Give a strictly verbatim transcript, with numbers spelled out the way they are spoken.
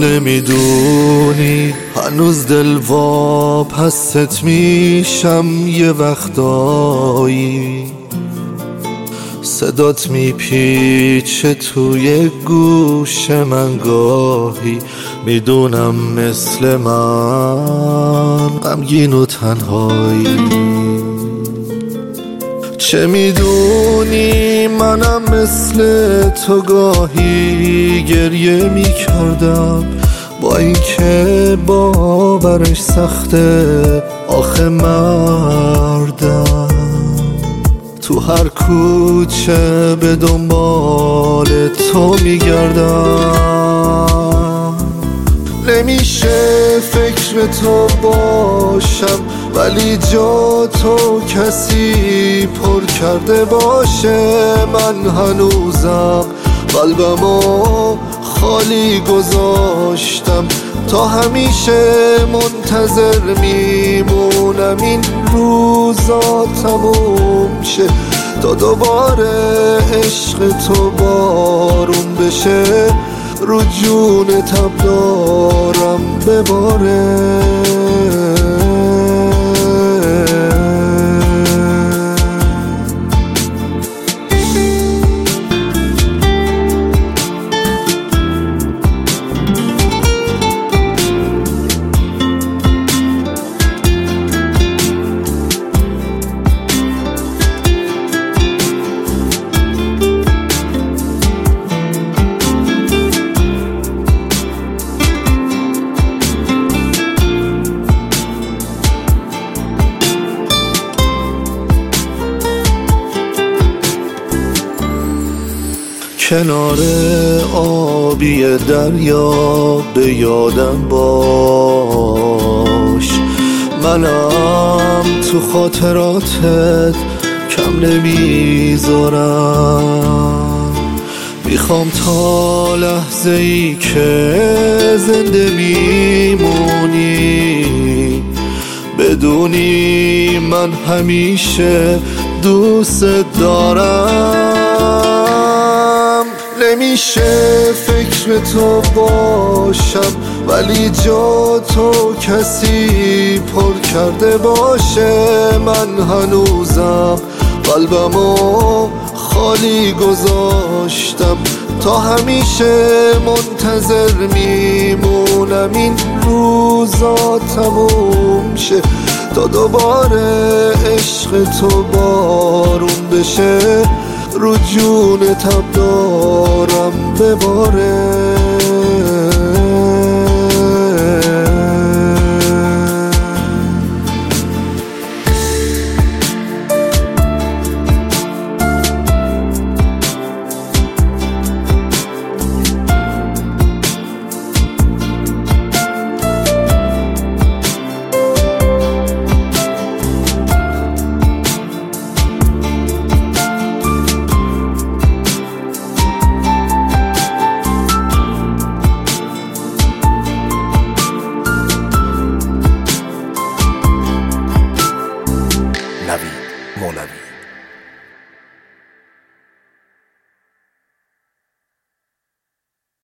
نمیدونی هنوز دلوا پست میشم یه وقتایی، صدات میپیچه توی گوش من گاهی، میدونم مثل من غمگین و تنهایی. چه میدونی منم مثل تو گاهی گریه میکردم، با اینکه باورش سخته آخه مردم. تو هر کوچه به دنبال تو میگردم، نمیشه فکر تو باشم ولی جا تو کسی پر کرده باشه. من هنوزم قلبمو خالی گذاشتم، تا همیشه منتظر میمونم این روزا تموم شه، تا دوباره عشق تو بارون بشه، رو جون تب دارم بباره. کنار آبی دریا به یادم باش، منم تو خاطراتت کم نمیذارم. میخوام تا لحظه ای که زنده میمونی بدونی من همیشه دوست دارم. نمیشه فکر تو باشم ولی جا تو کسی پر کرده باشه. من هنوزم قلبمو خالی گذاشتم، تا همیشه منتظر میمونم این روزا تموم شه، تا دوباره عشق تو بارون بشه، رو جون تب دارم بباره.